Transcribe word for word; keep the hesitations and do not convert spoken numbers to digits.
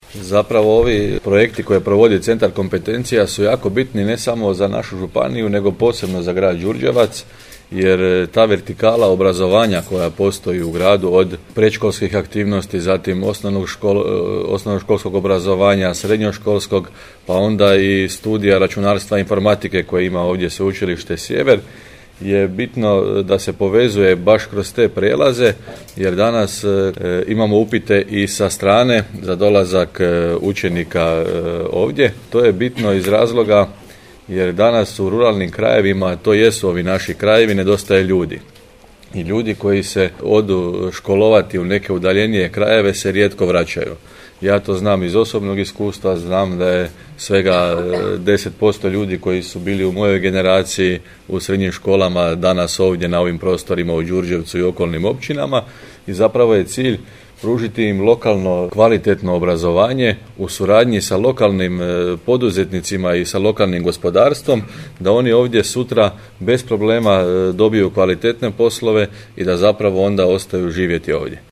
Zapravo ovi projekti koje provodi Centar kompetencija su jako bitni ne samo za našu županiju, nego posebno za grad Đurđevac, jer ta vertikala obrazovanja koja postoji u gradu od predškolskih aktivnosti, zatim osnovnog, škol, osnovnog školskog obrazovanja, srednjoškolskog, pa onda i studija računarstva i informatike koje ima ovdje Sveučilište Sjever, je bitno da se povezuje baš kroz te prelaze, jer danas e, imamo upite i sa strane za dolazak e, učenika e, ovdje. To je bitno iz razloga jer danas u ruralnim krajevima, to jesu ovi naši krajevi, nedostaje ljudi. I ljudi koji se odu školovati u neke udaljenije krajeve se rijetko vraćaju. Ja to znam iz osobnog iskustva, znam da je svega deset posto ljudi koji su bili u mojoj generaciji u srednjim školama danas ovdje na ovim prostorima u Đurđevcu i okolnim općinama i zapravo je cilj pružiti im lokalno kvalitetno obrazovanje u suradnji sa lokalnim poduzetnicima i sa lokalnim gospodarstvom, da oni ovdje sutra bez problema dobiju kvalitetne poslove i da zapravo onda ostaju živjeti ovdje.